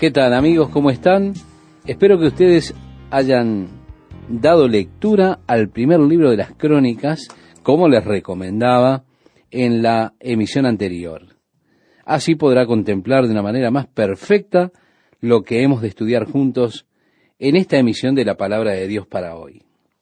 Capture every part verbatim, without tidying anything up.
¿Qué tal, amigos? ¿Cómo están? Espero que ustedes hayan dado lectura al primer libro de las Crónicas, como les recomendaba en la emisión anterior. Así podrá contemplar de una manera más perfecta lo que hemos de estudiar juntos en esta emisión de la Palabra de Dios para hoy.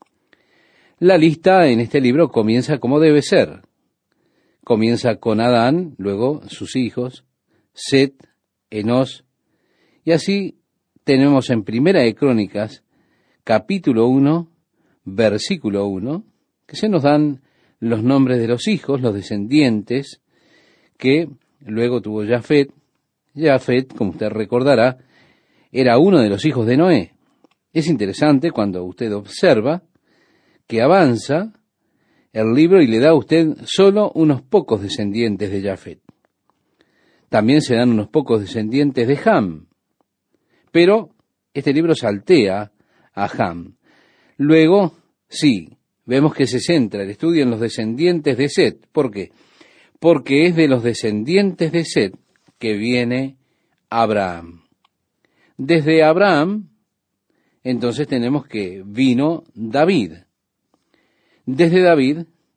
La lista en este libro comienza como debe ser. Comienza con Adán, luego sus hijos, Set, Enós, y así tenemos en Primera de Crónicas, capítulo uno, versículo uno, que se nos dan los nombres de los hijos, los descendientes, que luego tuvo Jafet. Jafet, como usted recordará, era uno de los hijos de Noé. Es interesante cuando usted observa que avanza el libro y le da a usted solo unos pocos descendientes de Jafet. También se dan unos pocos descendientes de Ham. Pero este libro saltea a Ham. Luego, sí, vemos que se centra el estudio en los descendientes de Set. ¿Por qué? Porque es de los descendientes de Set que viene Abraham. Desde Abraham, entonces tenemos que vino David. Desde David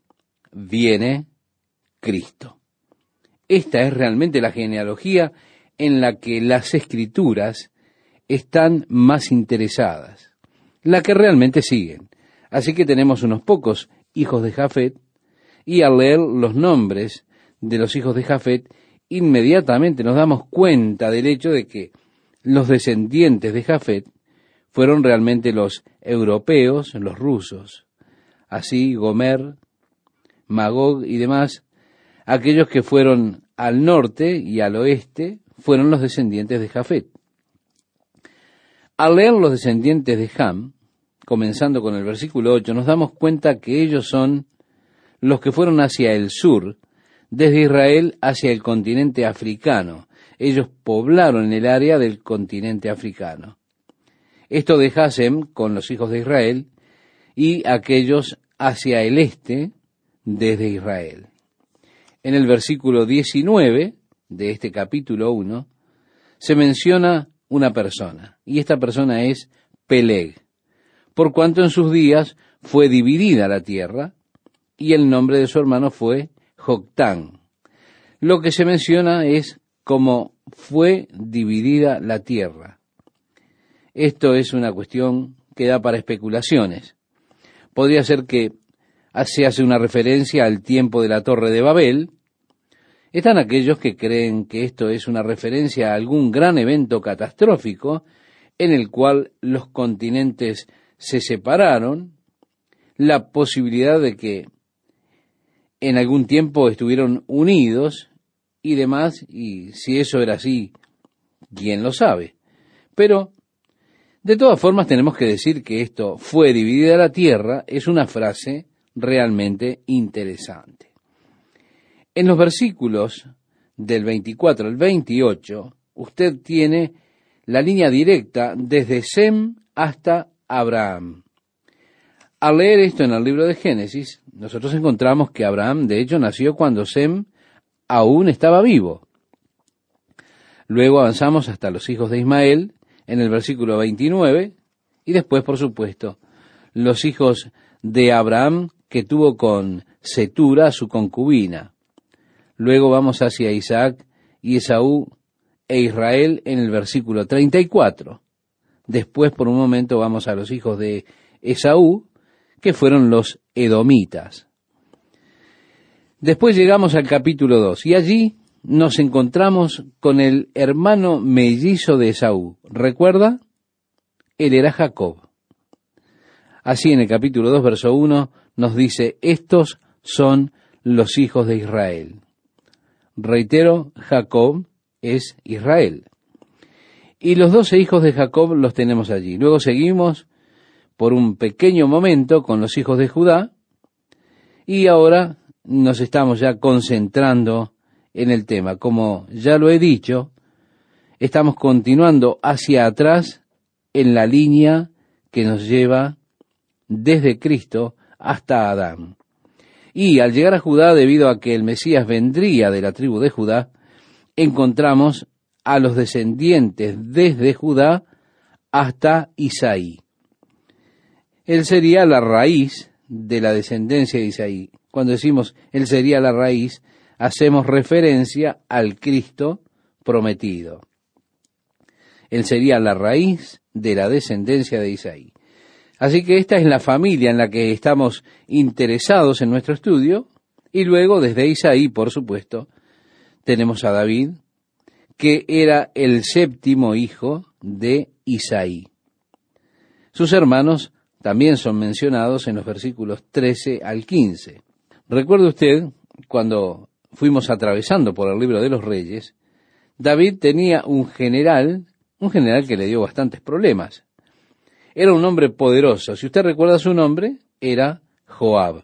viene Cristo. Esta es realmente la genealogía en la que las Escrituras están más interesadas, la que realmente siguen. Así que tenemos unos pocos hijos de Jafet, y al leer los nombres de los hijos de Jafet, inmediatamente nos damos cuenta del hecho de que los descendientes de Jafet fueron realmente los europeos, los rusos, así Gomer, Magog y demás, aquellos que fueron al norte y al oeste, fueron los descendientes de Jafet. Al leer los descendientes de Ham, comenzando con el versículo ocho, nos damos cuenta que ellos son los que fueron hacia el sur, desde Israel hacia el continente africano. Ellos poblaron el área del continente africano. Esto deja a Sem con los hijos de Israel y aquellos hacia el este desde Israel. En el versículo diecinueve de este capítulo uno se menciona una persona, y esta persona es Peleg, por cuanto en sus días fue dividida la tierra, y el nombre de su hermano fue Joctán. Lo que se menciona es cómo fue dividida la tierra. Esto es una cuestión que da para especulaciones. Podría ser que se hace una referencia al tiempo de la Torre de Babel. Están aquellos que creen que esto es una referencia a algún gran evento catastrófico en el cual los continentes se separaron, la posibilidad de que en algún tiempo estuvieron unidos y demás, y si eso era así, ¿quién lo sabe? Pero, de todas formas, tenemos que decir que esto fue dividida la tierra, es una frase realmente interesante. En los versículos del veinticuatro al veintiocho, usted tiene la línea directa desde Sem hasta Abraham. Al leer esto en el libro de Génesis, nosotros encontramos que Abraham, de hecho, nació cuando Sem aún estaba vivo. Luego avanzamos hasta los hijos de Ismael, en el versículo veintinueve, y después, por supuesto, los hijos de Abraham que tuvo con Setura, su concubina. Luego vamos hacia Isaac y Esaú e Israel en el versículo treinta y cuatro. Después, por un momento, vamos a los hijos de Esaú, que fueron los edomitas. Después llegamos al capítulo dos, y allí nos encontramos con el hermano mellizo de Esaú. ¿Recuerda? Él era Jacob. Así en el capítulo dos, verso uno, nos dice, estos son los hijos de Israel. Reitero, Jacob es Israel. Y los doce hijos de Jacob los tenemos allí. Luego seguimos por un pequeño momento con los hijos de Judá, y ahora nos estamos ya concentrando en el tema. Como ya lo he dicho, estamos continuando hacia atrás en la línea que nos lleva desde Cristo hasta Adán. Y al llegar a Judá, debido a que el Mesías vendría de la tribu de Judá, encontramos a los descendientes desde Judá hasta Isaí. Él sería la raíz de la descendencia de Isaí. Cuando decimos él sería la raíz, hacemos referencia al Cristo prometido. Él sería la raíz de la descendencia de Isaí. Así que esta es la familia en la que estamos interesados en nuestro estudio, y luego desde Isaí, por supuesto, tenemos a David, que era el séptimo hijo de Isaí. Sus hermanos también son mencionados en los versículos trece al quince. Recuerde usted, cuando fuimos atravesando por el libro de los Reyes, David tenía un general, un general que le dio bastantes problemas. Era un hombre poderoso. Si usted recuerda su nombre, era Joab.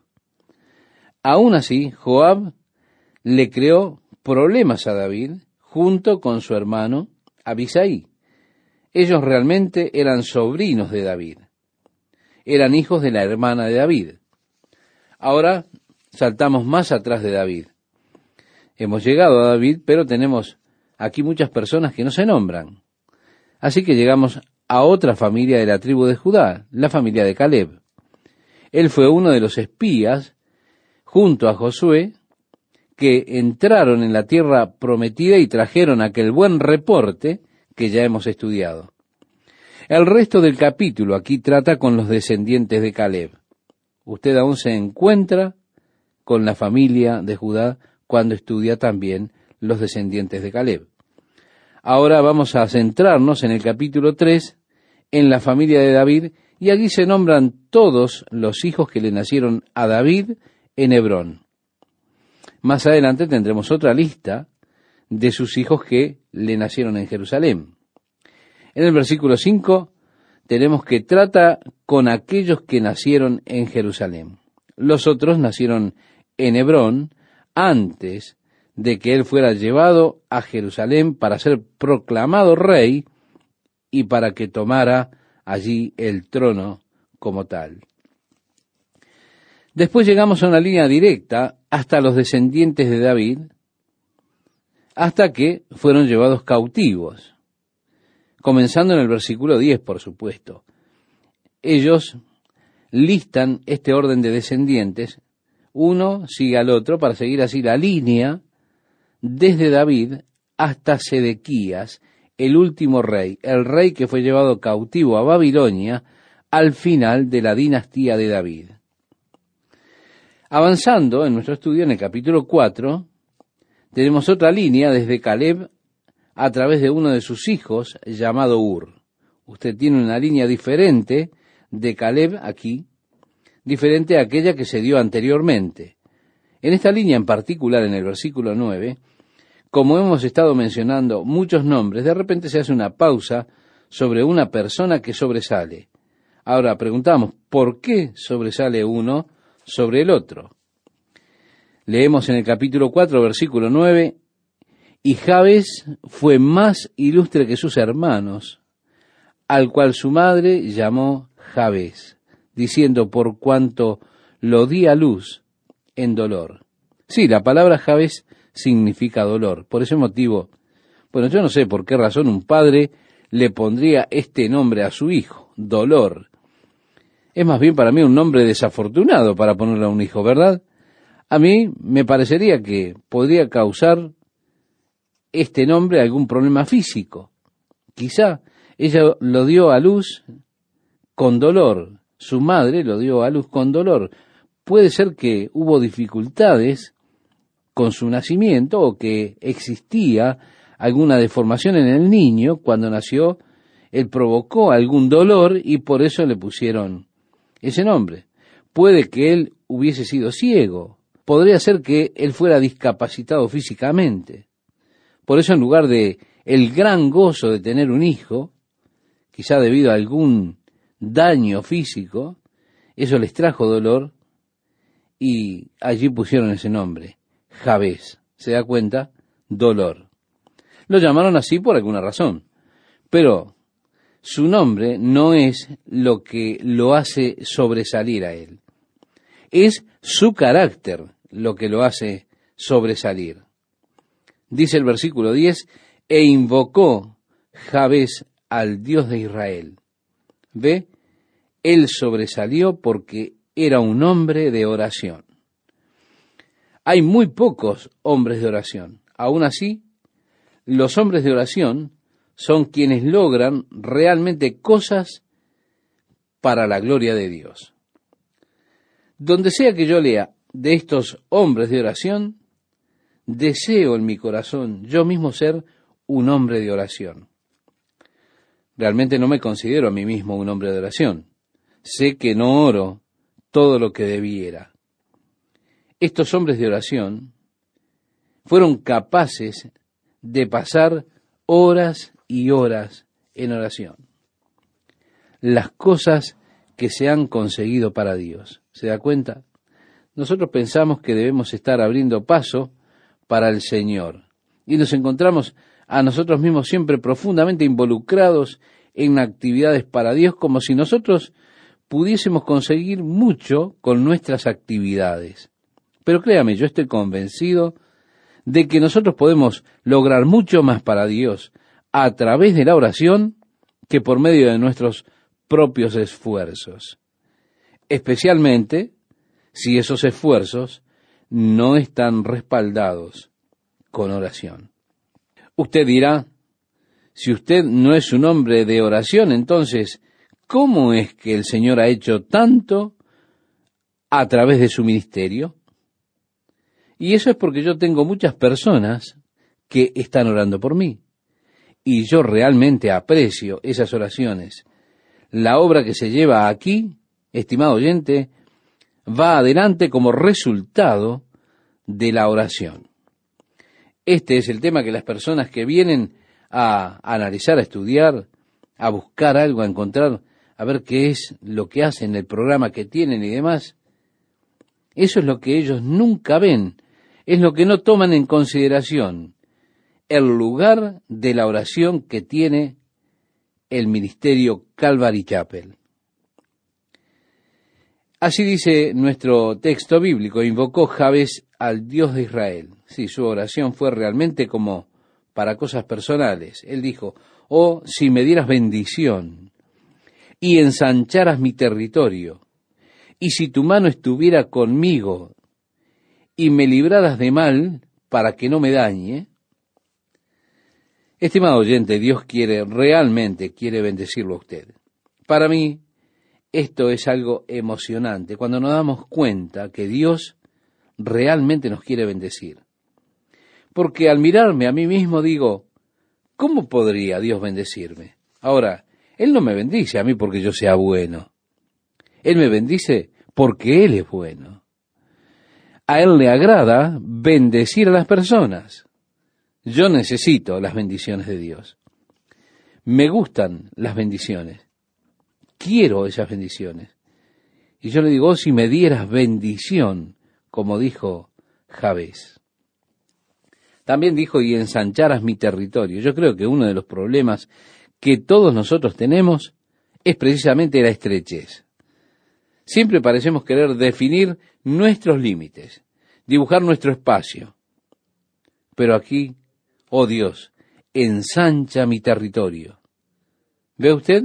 Aún así, Joab le creó problemas a David junto con su hermano Abisai. Ellos realmente eran sobrinos de David. Eran hijos de la hermana de David. Ahora saltamos más atrás de David. Hemos llegado a David, pero tenemos aquí muchas personas que no se nombran. Así que llegamos a otra familia de la tribu de Judá, la familia de Caleb. Él fue uno de los espías, junto a Josué, que entraron en la tierra prometida y trajeron aquel buen reporte que ya hemos estudiado. El resto del capítulo aquí trata con los descendientes de Caleb. Usted aún se encuentra con la familia de Judá cuando estudia también los descendientes de Caleb. Ahora vamos a centrarnos en el capítulo tres, en la familia de David, y allí se nombran todos los hijos que le nacieron a David en Hebrón. Más adelante tendremos otra lista de sus hijos que le nacieron en Jerusalén. En el versículo cinco tenemos que trata con aquellos que nacieron en Jerusalén. Los otros nacieron en Hebrón antes de que él fuera llevado a Jerusalén para ser proclamado rey y para que tomara allí el trono como tal. Después llegamos a una línea directa hasta los descendientes de David, hasta que fueron llevados cautivos, comenzando en el versículo diez, por supuesto. Ellos listan este orden de descendientes, uno sigue al otro, para seguir así la línea desde David hasta Sedequías, el último rey, el rey que fue llevado cautivo a Babilonia al final de la dinastía de David. Avanzando en nuestro estudio en el capítulo cuatro, tenemos otra línea desde Caleb a través de uno de sus hijos llamado Ur. Usted tiene una línea diferente de Caleb aquí, diferente a aquella que se dio anteriormente. En esta línea en particular, en el versículo nueve, como hemos estado mencionando muchos nombres, de repente se hace una pausa sobre una persona que sobresale. Ahora preguntamos, ¿por qué sobresale uno sobre el otro? Leemos en el capítulo cuatro, versículo nueve, y Jabes fue más ilustre que sus hermanos, al cual su madre llamó Jabes, diciendo, por cuanto lo di a luz en dolor. Sí, la palabra Jabes significa dolor. Por ese motivo, bueno, yo no sé por qué razón un padre le pondría este nombre a su hijo, dolor. Es más bien para mí un nombre desafortunado para ponerle a un hijo, ¿verdad? A mí me parecería que podría causar este nombre algún problema físico. Quizá ella lo dio a luz con dolor, su madre lo dio a luz con dolor. Puede ser que hubo dificultades con su nacimiento o que existía alguna deformación en el niño cuando nació, él provocó algún dolor y por eso le pusieron ese nombre. Puede que él hubiese sido ciego, podría ser que él fuera discapacitado físicamente. Por eso, en lugar de el gran gozo de tener un hijo, quizá debido a algún daño físico, eso les trajo dolor y allí pusieron ese nombre, Jabes. ¿Se da cuenta? Dolor. Lo llamaron así por alguna razón, pero su nombre no es lo que lo hace sobresalir a él. Es su carácter lo que lo hace sobresalir. Dice el versículo diez, e invocó Jabes al Dios de Israel. ¿Ve? Él sobresalió porque era un hombre de oración. Hay muy pocos hombres de oración. Aún así, los hombres de oración son quienes logran realmente cosas para la gloria de Dios. Donde sea que yo lea de estos hombres de oración, deseo en mi corazón yo mismo ser un hombre de oración. Realmente no me considero a mí mismo un hombre de oración. Sé que no oro todo lo que debiera. Estos hombres de oración fueron capaces de pasar horas y horas en oración. Las cosas que se han conseguido para Dios. ¿Se da cuenta? Nosotros pensamos que debemos estar abriendo paso para el Señor. Y nos encontramos a nosotros mismos siempre profundamente involucrados en actividades para Dios, como si nosotros pudiésemos conseguir mucho con nuestras actividades. Pero créame, yo estoy convencido de que nosotros podemos lograr mucho más para Dios a través de la oración que por medio de nuestros propios esfuerzos. Especialmente si esos esfuerzos no están respaldados con oración. Usted dirá, si usted no es un hombre de oración, entonces, ¿cómo es que el Señor ha hecho tanto a través de su ministerio? Y eso es porque yo tengo muchas personas que están orando por mí. Y yo realmente aprecio esas oraciones. La obra que se lleva aquí, estimado oyente, va adelante como resultado de la oración. Este es el tema que las personas que vienen a analizar, a estudiar, a buscar algo, a encontrar, a ver qué es lo que hacen, el programa que tienen y demás, eso es lo que ellos nunca ven, es lo que no toman en consideración, el lugar de la oración que tiene el ministerio Calvary Chapel. Así dice nuestro texto bíblico, invocó Jabes al Dios de Israel. Sí, su oración fue realmente como para cosas personales. Él dijo, oh, si me dieras bendición y ensancharas mi territorio, y si tu mano estuviera conmigo y me libraras de mal para que no me dañe. Estimado oyente, Dios quiere, realmente quiere bendecirlo a usted. Para mí, esto es algo emocionante, cuando nos damos cuenta que Dios realmente nos quiere bendecir. Porque al mirarme a mí mismo digo, ¿cómo podría Dios bendecirme? Ahora, Él no me bendice a mí porque yo sea bueno. Él me bendice porque Él es bueno. A Él le agrada bendecir a las personas. Yo necesito las bendiciones de Dios. Me gustan las bendiciones. Quiero esas bendiciones. Y yo le digo, oh, si me dieras bendición, como dijo Jabes. También dijo, y ensancharas mi territorio. Yo creo que uno de los problemas que todos nosotros tenemos es precisamente la estrechez. Siempre parecemos querer definir nuestros límites, dibujar nuestro espacio. Pero aquí, oh Dios, ensancha mi territorio. ¿Ve usted?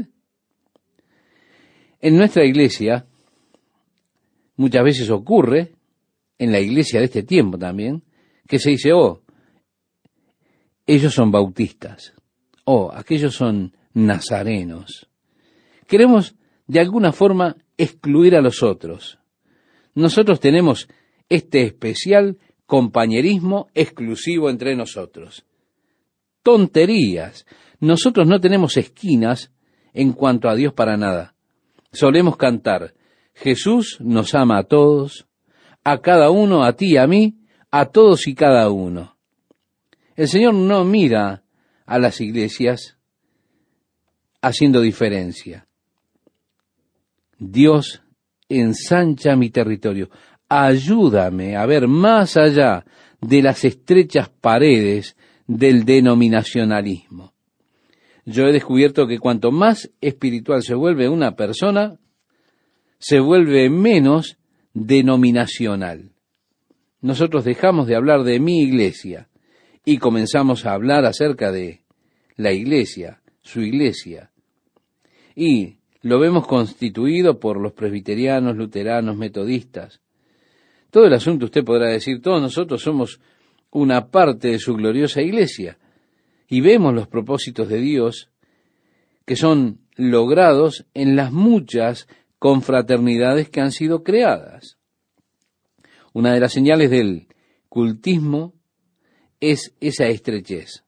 En nuestra iglesia, muchas veces ocurre, en la iglesia de este tiempo también, que se dice, oh, ellos son bautistas, oh, aquellos son nazarenos. Queremos, de alguna forma, excluir a los otros. Nosotros tenemos este especial compañerismo exclusivo entre nosotros. Tonterías. Nosotros no tenemos esquinas en cuanto a Dios para nada. Solemos cantar, Jesús nos ama a todos, a cada uno, a ti, a mí, a todos y cada uno. El Señor no mira a las iglesias haciendo diferencia. Dios ensancha mi territorio. Ayúdame a ver más allá de las estrechas paredes del denominacionalismo. Yo he descubierto que cuanto más espiritual se vuelve una persona, se vuelve menos denominacional. Nosotros dejamos de hablar de mi iglesia y comenzamos a hablar acerca de la iglesia, su iglesia, y lo vemos constituido por los presbiterianos, luteranos, metodistas. Todo el asunto, usted podrá decir, todos nosotros somos una parte de su gloriosa iglesia, y vemos los propósitos de Dios que son logrados en las muchas confraternidades que han sido creadas. Una de las señales del cultismo es esa estrechez,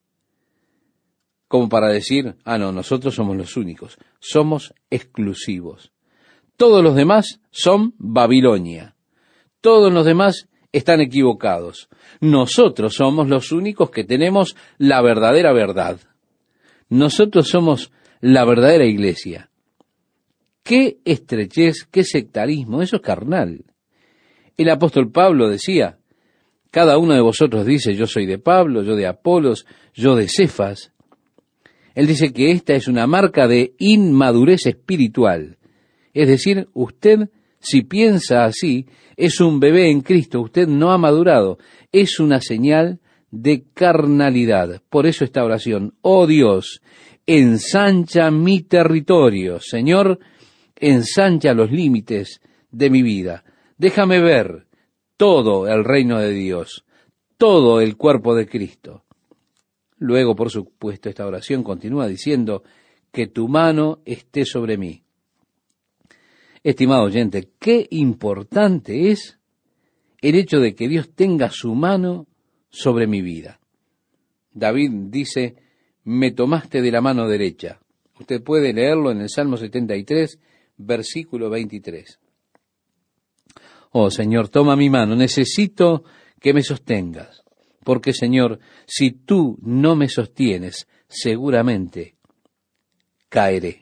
como para decir, ah, no, nosotros somos los únicos, somos exclusivos. Todos los demás son Babilonia, todos los demás están equivocados. Nosotros somos los únicos que tenemos la verdadera verdad. Nosotros somos la verdadera iglesia. ¡Qué estrechez, qué sectarismo! Eso es carnal. El apóstol Pablo decía, cada uno de vosotros dice, yo soy de Pablo, yo de Apolos, yo de Cefas. Él dice que esta es una marca de inmadurez espiritual. Es decir, usted, si piensa así, es un bebé en Cristo, usted no ha madurado. Es una señal de carnalidad. Por eso esta oración, oh Dios, ensancha mi territorio. Señor, ensancha los límites de mi vida. Déjame ver todo el reino de Dios, todo el cuerpo de Cristo. Luego, por supuesto, esta oración continúa diciendo, que tu mano esté sobre mí. Estimado oyente, qué importante es el hecho de que Dios tenga su mano sobre mi vida. David dice, me tomaste de la mano derecha. Usted puede leerlo en el Salmo setenta y tres, versículo veintitrés. Oh, Señor, toma mi mano, necesito que me sostengas, porque, Señor, si tú no me sostienes, seguramente caeré.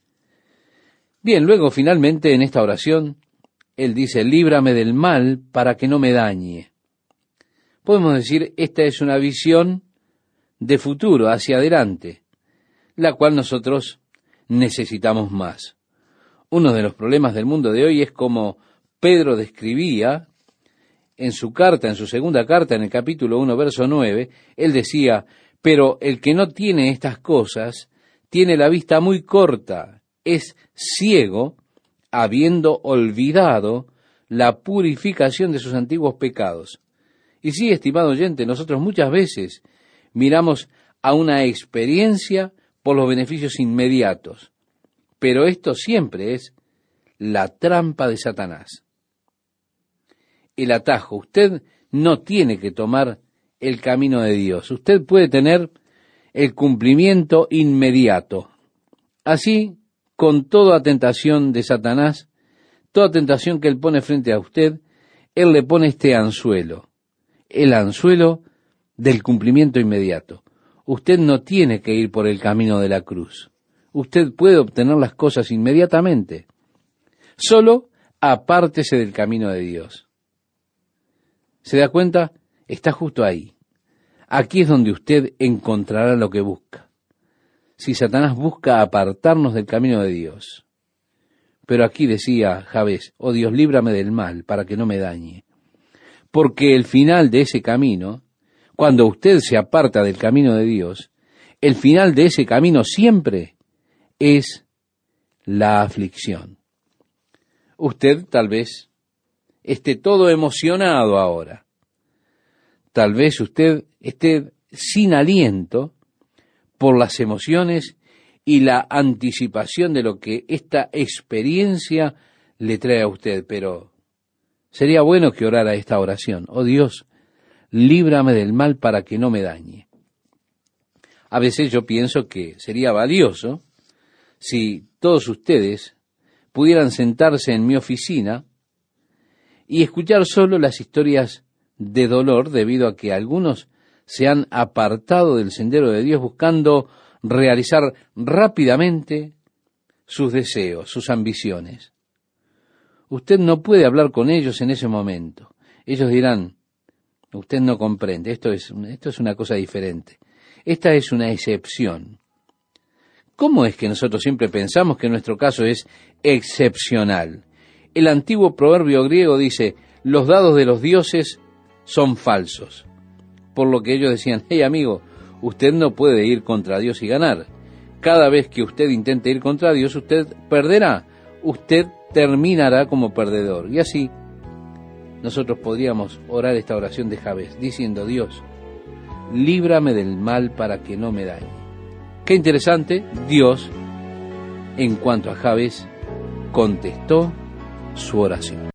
Bien, luego, finalmente, en esta oración, él dice, líbrame del mal para que no me dañe. Podemos decir, esta es una visión de futuro, hacia adelante, la cual nosotros necesitamos más. Uno de los problemas del mundo de hoy es como Pedro describía en su carta, en su segunda carta, en el capítulo uno, verso nueve, él decía, pero el que no tiene estas cosas, tiene la vista muy corta, es ciego, habiendo olvidado la purificación de sus antiguos pecados. Y sí, estimado oyente, nosotros muchas veces miramos a una experiencia por los beneficios inmediatos, pero esto siempre es la trampa de Satanás. El atajo, usted no tiene que tomar el camino de Dios, usted puede tener el cumplimiento inmediato. Así, con toda tentación de Satanás, toda tentación que él pone frente a usted, él le pone este anzuelo, el anzuelo del cumplimiento inmediato. Usted no tiene que ir por el camino de la cruz. Usted puede obtener las cosas inmediatamente. Solo apártese del camino de Dios. ¿Se da cuenta? Está justo ahí. Aquí es donde usted encontrará lo que busca. Si Satanás busca apartarnos del camino de Dios. Pero aquí decía Jabez, oh Dios, líbrame del mal para que no me dañe. Porque el final de ese camino, cuando usted se aparta del camino de Dios, el final de ese camino siempre es la aflicción. Usted tal vez esté todo emocionado ahora. Tal vez usted esté sin aliento por las emociones y la anticipación de lo que esta experiencia le trae a usted, pero sería bueno que orara esta oración. Oh Dios, líbrame del mal para que no me dañe. A veces yo pienso que sería valioso si todos ustedes pudieran sentarse en mi oficina y escuchar solo las historias de dolor debido a que algunos se han apartado del sendero de Dios buscando realizar rápidamente sus deseos, sus ambiciones. Usted no puede hablar con ellos en ese momento. Ellos dirán, usted no comprende, esto es, esto es una cosa diferente. Esta es una excepción. ¿Cómo es que nosotros siempre pensamos que nuestro caso es excepcional? El antiguo proverbio griego dice, los dados de los dioses son falsos, por lo que ellos decían: hey amigo, usted no puede ir contra Dios y ganar. Cada vez que usted intente ir contra Dios, usted perderá, usted terminará como perdedor. Y así nosotros podríamos orar esta oración de Jabez, diciendo: Dios, líbrame del mal para que no me dañe. Qué interesante, Dios, en cuanto a Jabez, contestó su oración.